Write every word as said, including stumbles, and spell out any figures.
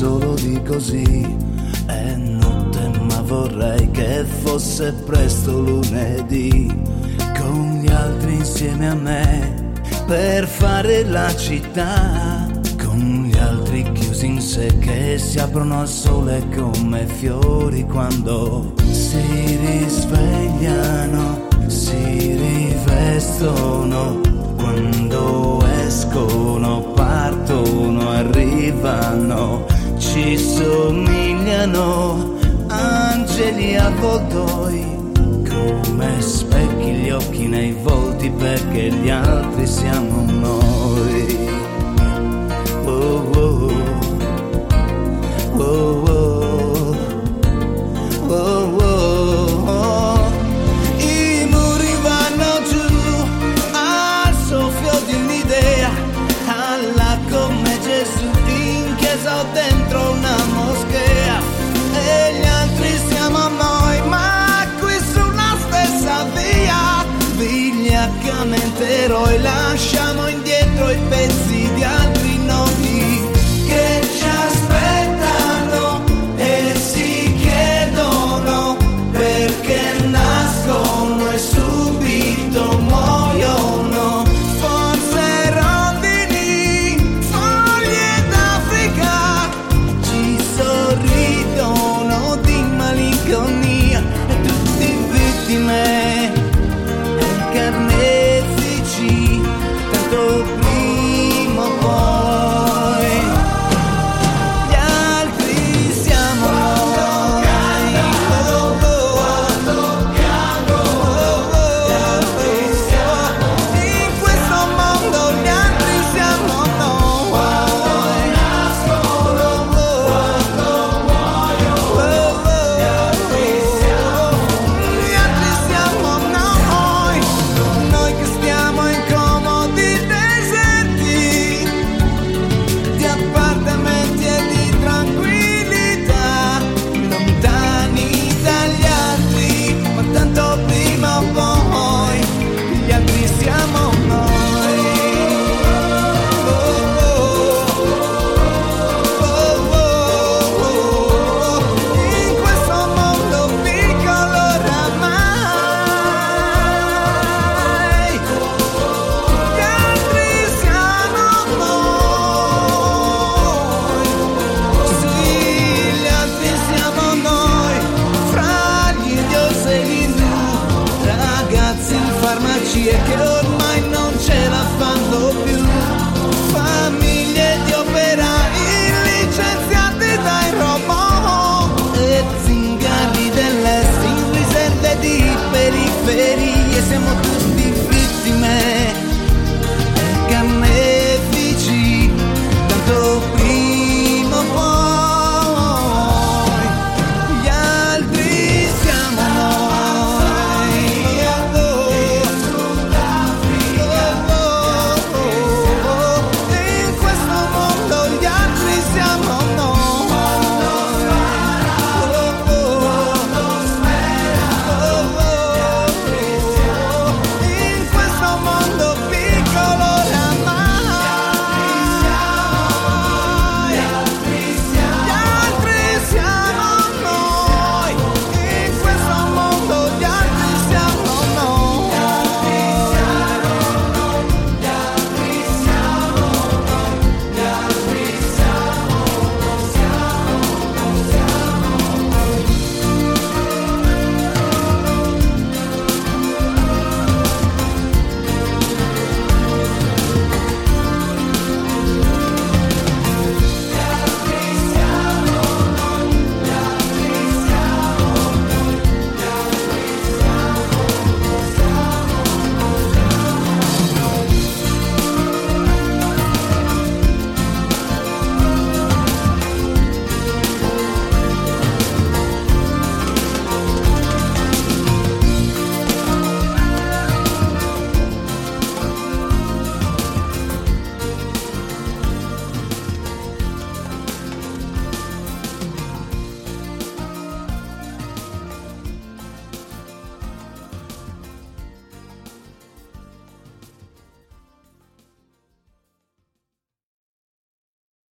solo di così. È notte ma vorrei che fosse presto lunedì, con gli altri insieme a me per fare la città, con gli altri chiusi in sé che si aprono al sole come fiori quando si risvegliano, si rivestono, quando escono, partono, arrivano, ci somigliano angeli avvoltoi, come specchi gli occhi nei volti perché gli altri siamo noi. Oh, oh, oh, oh, oh, oh, oh. I muri vanno giù al soffio di un'idea, alla come Gesù in chiesa o dentro una moschea, e gli altri siamo noi, ma qui sulla stessa via, vigliaccamente eroi lasciamo indietro i pesi